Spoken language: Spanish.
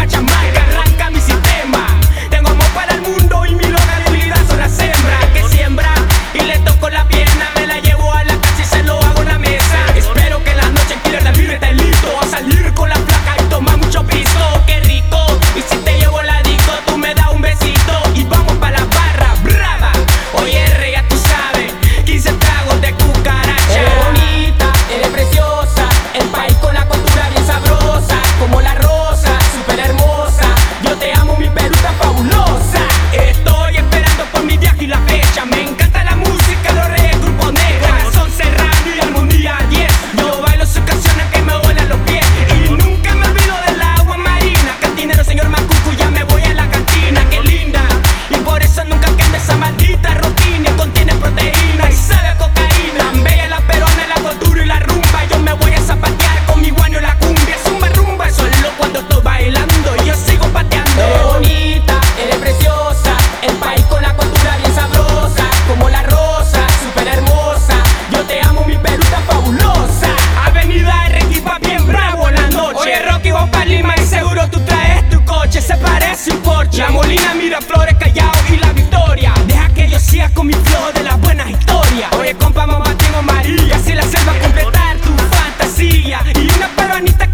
una chamaca, arranca mi sistema. Tengo amor para el mundo y mi loca debilidad son las hembras que siembra y le toco la pierna, me la llevo a la casa y se lo hago en la mesa. Espero que la noche quiera la vida esté listo a salir con la placa y tomar mucho piso. Qué rico, y si te llevo la disco tú me das un besito y vamos pa' la barra brava. Oye R, ya tú sabes, 15 tragos de cucaracha. Eres bonita, eres preciosa, el país con la cultura bien sabrosa, como la rosa, súper hermosa. Yo te amo, mi Perú tan fabulosa. Estoy esperando por mi viaje y la fecha. Me encanta la música, los reyes, Grupo Negra, Corazón Serrano y Armonía 10. Yo bailo sus canciones que me vuelan los pies y nunca me olvido del agua marina. Cantinero, señor Macuco, ya me voy a la cantina. Qué linda, y por eso nunca cambia esa maldita rutina. Contiene proteína y sabe a cocaína. Tan bella la perona, la cultura y la rumba. Yo me voy a zapatear con mi guaño la cumbia. Zumba rumba, solo cuando estoy bailando y yo sigo pateando. Eres bonita, eres preciosa, el país con la cultura bien sabrosa, como la rosa, súper hermosa. Yo te amo, mi Perú tan fabulosa. Avenida Arequipa bien bravo en la noche. Oye Rocky, vamos pa' Lima y seguro tú traes tu coche. Se parece un Porsche. La Molina, Miraflores, Callao y La Victoria. Deja que yo siga con mi flow de las buenas historias. Oye compa, mamá, tengo María. Si la selva completar tu fantasía y una peruanita